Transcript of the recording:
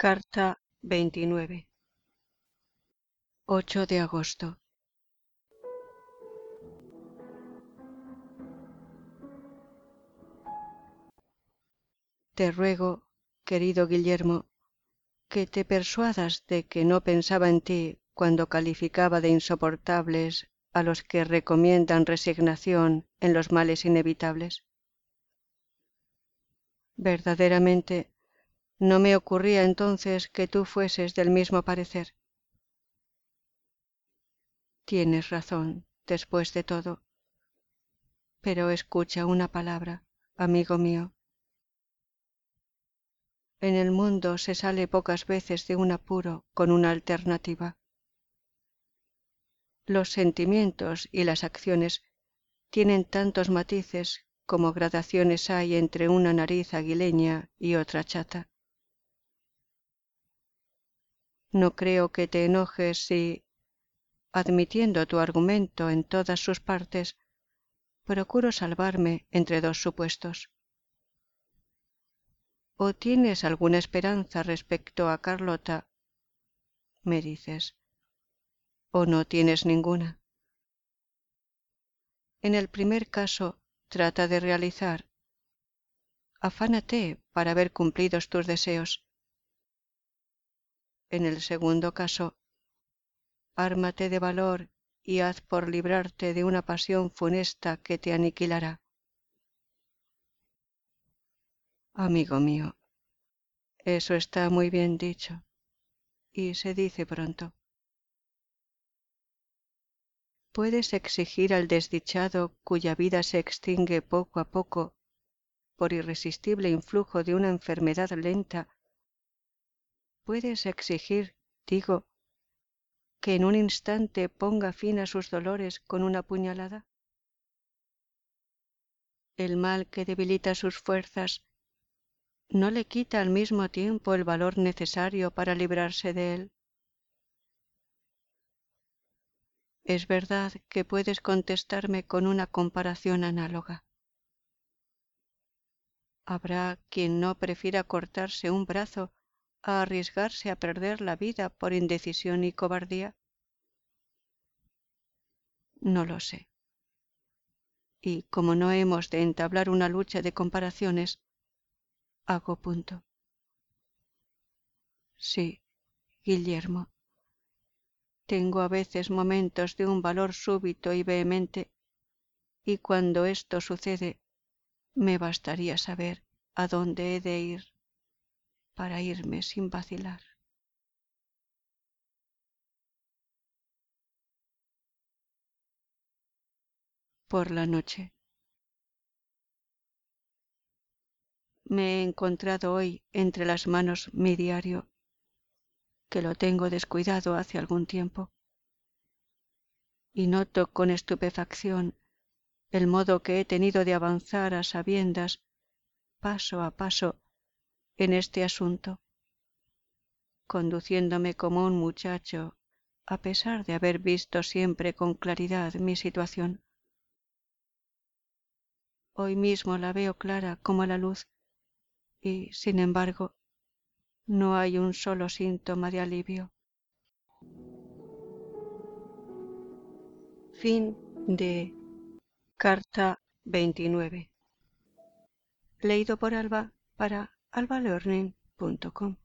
Carta 29. 8 de agosto. Te ruego, querido Guillermo, que te persuadas de que no pensaba en ti cuando calificaba de insoportables a los que recomiendan resignación en los males inevitables. Verdaderamente, no me ocurría entonces que tú fueses del mismo parecer. Tienes razón, después de todo. Pero escucha una palabra, amigo mío. En el mundo se sale pocas veces de un apuro con una alternativa. Los sentimientos y las acciones tienen tantos matices como gradaciones hay entre una nariz aguileña y otra chata. No creo que te enojes si, admitiendo tu argumento en todas sus partes, procuro salvarme entre dos supuestos. ¿O tienes alguna esperanza respecto a Carlota? Me dices. ¿O no tienes ninguna? En el primer caso, trata de realizar. Afánate para ver cumplidos tus deseos. En el segundo caso, ármate de valor y haz por librarte de una pasión funesta que te aniquilará. Amigo mío, eso está muy bien dicho, y se dice pronto. Puedes exigir al desdichado cuya vida se extingue poco a poco por irresistible influjo de una enfermedad lenta, puedes exigir, digo, que en un instante ponga fin a sus dolores con una puñalada. El mal que debilita sus fuerzas no le quita al mismo tiempo el valor necesario para librarse de él. Es verdad que puedes contestarme con una comparación análoga. Habrá quien no prefiera cortarse un brazo a arriesgarse a perder la vida por indecisión y cobardía. No lo sé. Y como no hemos de entablar una lucha de comparaciones, hago punto. Sí, Guillermo, tengo a veces momentos de un valor súbito y vehemente, y cuando esto sucede, me bastaría saber a dónde he de ir para irme sin vacilar. Por la noche. Me he encontrado hoy entre las manos mi diario, que lo tengo descuidado hace algún tiempo, y noto con estupefacción el modo que he tenido de avanzar a sabiendas, paso a paso, en este asunto, conduciéndome como un muchacho, a pesar de haber visto siempre con claridad mi situación. Hoy mismo la veo clara como la luz, y, sin embargo, no hay un solo síntoma de alivio. Fin de Carta 29. Leído por Alba para albalearning.com.